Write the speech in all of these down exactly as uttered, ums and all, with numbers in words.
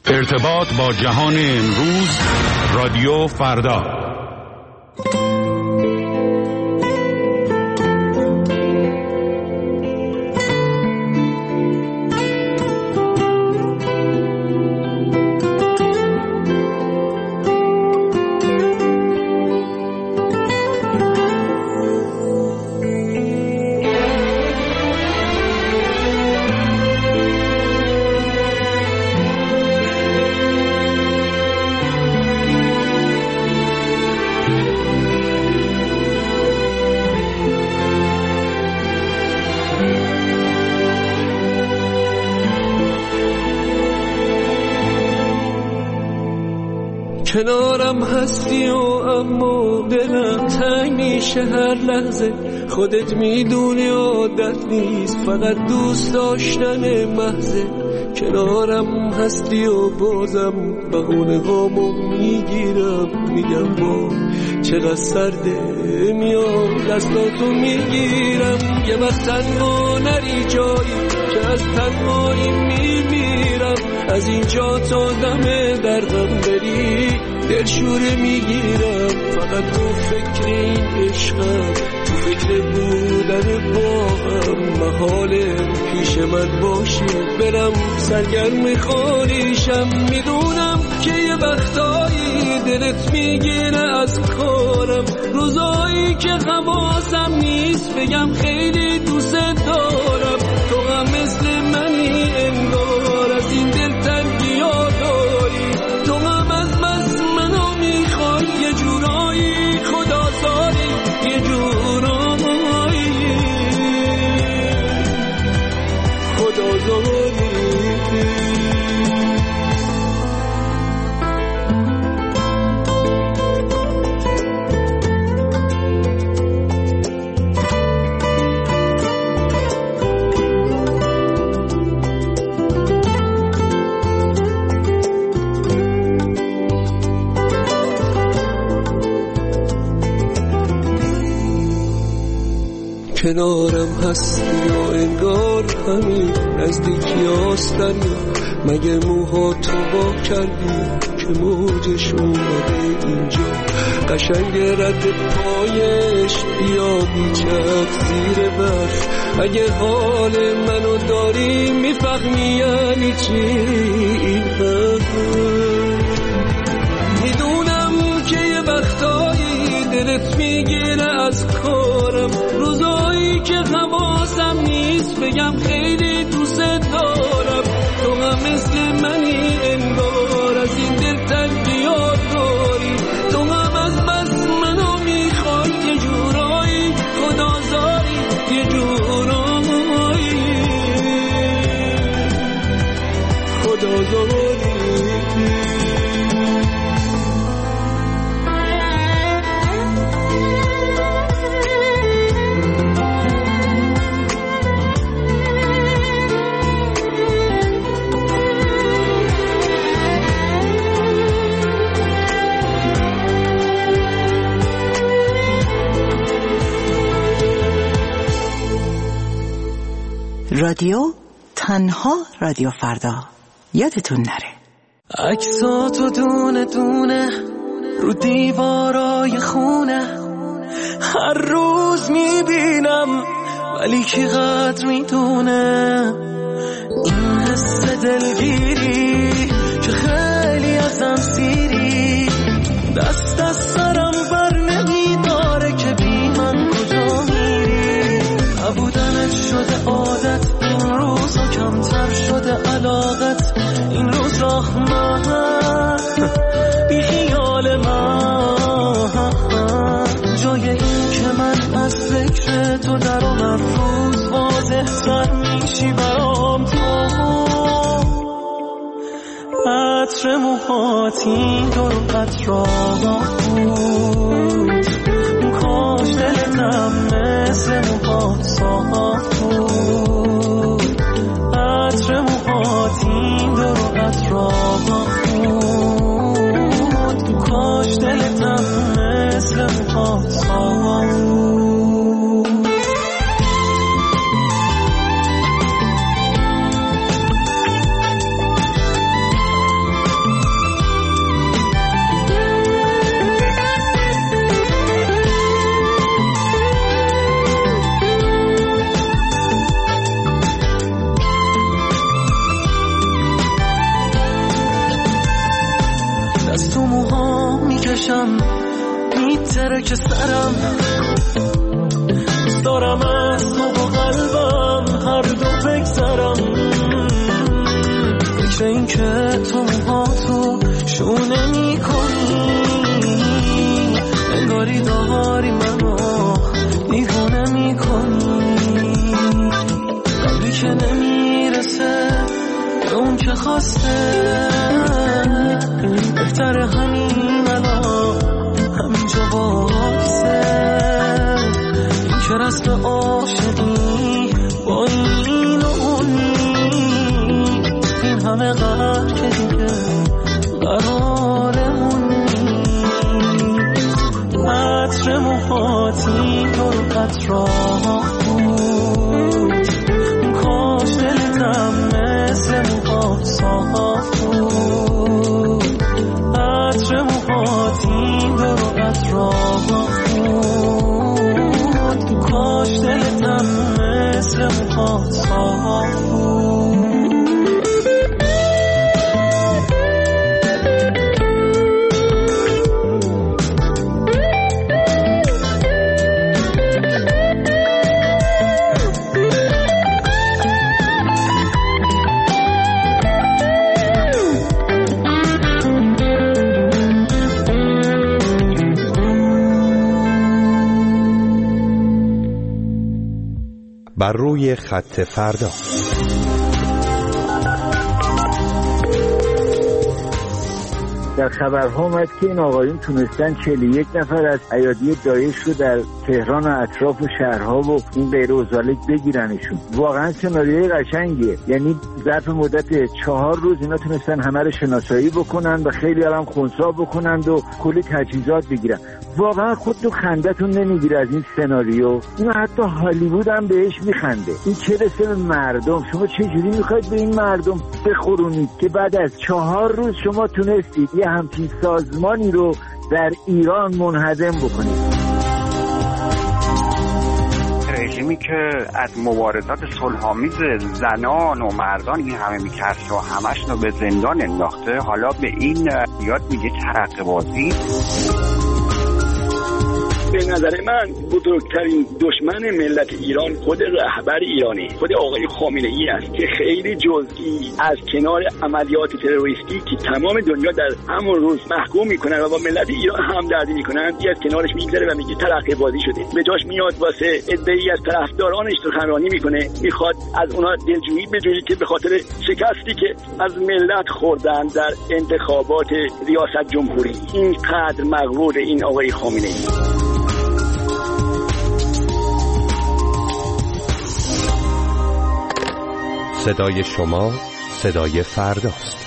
ارتباط با جهان امروز، رادیو فردا. کنارم هستی و اما دلم تنگ میشه هر لحظه. خودت میدونی عادت نیست، فقط دوست داشتن محضه. کنارم هستی و بازم بهونه هامو میگیرم، میگم با چقدر سرده، میام دستاتو میگیرم. یه وقت تنها نری جایی که از تنهایی میمیرم، از اینجا تا دم دردم بری دلشوره میگیرم. فقط تو فکر این عشقم، تو فکر بودن با هم، محاله پیش من باشی برم سرگرم خالیشم. میدونم که یه وقتایی دلت میگیره از کارم، روزایی که حواسم نیست بگم خیلی دوست دارم. تو هم مثل منی انگار، از این دل تنگی ها داری. تو هم از بس منو میخوای، یه جورایی خدا داری، یه جورایی خدا داری. کنارم هستی و انگار همین نزدیکی آستنی. مگه موها تو با کردی که موجش اومده اینجا؟ قشنگ رد پایش بیا بیچک زیر برف. اگه حال منو داری میفهمی یعنی چی این حرف. میدونم که یه وقتایی دلت میگیره از کارم، روزایی که حواسم نیست بگم خیلی دوست دارم. تو هم مثل منی انگار، از این دل تنگی ها داری. تو هم از بس منو میخوای، یه جورایی خدا داری، یه جورایی خدا داری. رادیو تنها رادیو فردا، یادتون نره. عکساتو دونه دونه رو دیوارای خونه، هر روز میبینم ولی کی قدر میدونه. این حس دلگیری که خیلی ازم سیری، دست از سرم بر نمیداره که بی من کجا میری. نبودنت شده عادت، این روزا کمتر شده علاقت. این روز رحمت بی خیال من، جای این که من از فکر تو درام هر روز واضح تر میشی برام. تو عطر موهات این دور اطراف بود، کاش دلتم مثل موهات صاف بود. عطر موهات این دور اطراف بود، کاش دلتم مثل موهات صاف بود. چشم میتره که سرم دارم از تو و قلبم هر دو بگذرم. فکر این که تو موهاتو شونه میکنی انگاری داری منو دیوونه میکنی. قلبی که نمیرسه به اون که خواسته بهتره همین الان همینجا واسه این که رسم عاشقی با این و اونی این همه قهر که دیگه قرارمونی. عطر موهاتی تو اطراف بود کاش دلتم مثل موهات صاف بود. عطر موهاتی تو اطراف بود کاش دلتم مثل موهات صاف بود. بر روی خط فردا. در خبرها اومد که این آقایون تونستن چهل و یک نفر از ایادی داعش رو در تهران و اطراف و شهرها و این غیر اوزالک بگیرنشون. واقعا سناریوی قشنگیه، یعنی ظرف مدت چهار روز اینا تونستن همه رو شناسایی بکنن و خیلی هم خنثی بکنن و کلی تجهیزات بگیرن. واقعا خود تو خندتون نمیگیره از این سناریو؟ اینو حتی هالیوود هم بهش میخنده. این چه رسه به مردم؟ شما چه جوری میخواید به این مردم بخورونید که بعد از چهار روز شما تونستید یه همچین سازمانی رو در ایران منهدم بکنید؟ رژیمی که از مبارزات صلح‌آمیز زنان و مردان این همه میکرد و همش رو به زندان انداخته، حالا به این یاد میگه ترقه‌بازی. به نظر من بزرگترین دشمن ملت ایران خود رهبر ایرانی، خود آقای خامنه ای است که خیلی جزئی از کنار عملیات تروریستی که تمام دنیا در همون روز محکوم میکنن و با ملت ایران همدردی میکنن، یه از کنارش میگذره و میگه ترقه بازی شده. به جاش میاد واسه عده‌ای از طرفدارانش سخنرانی میکنه، میخواد از اونا دلجویی بجویه که به خاطر شکستی که از ملت خوردن در انتخابات ریاست جمهوری. اینقدر مغرور این آقای خامنه ای. صدای شما صدای فرداست.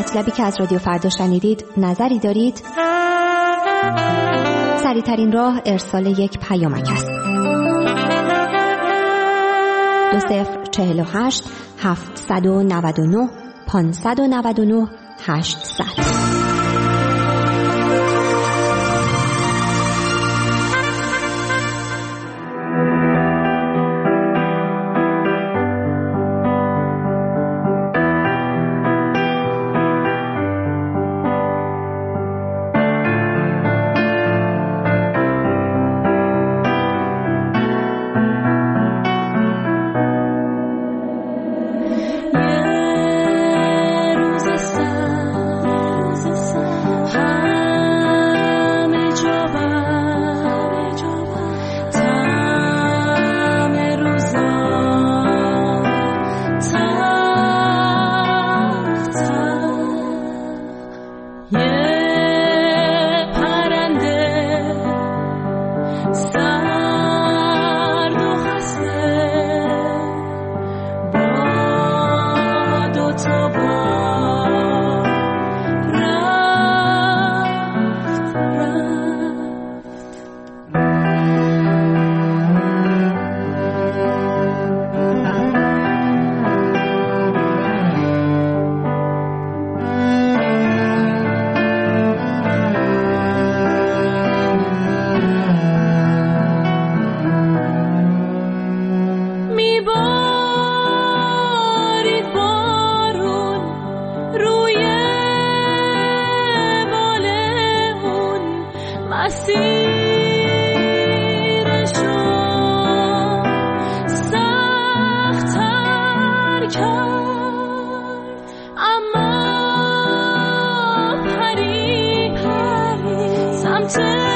مطلبی که از رادیو فردا شنیدید نظری دارید؟ سریع‌ترین راه ارسال یک پیامک است. دو صفر چهل و هشت هفتصد و نود و نه پانصد و نود و نه هشتصد. اما پری پری سمت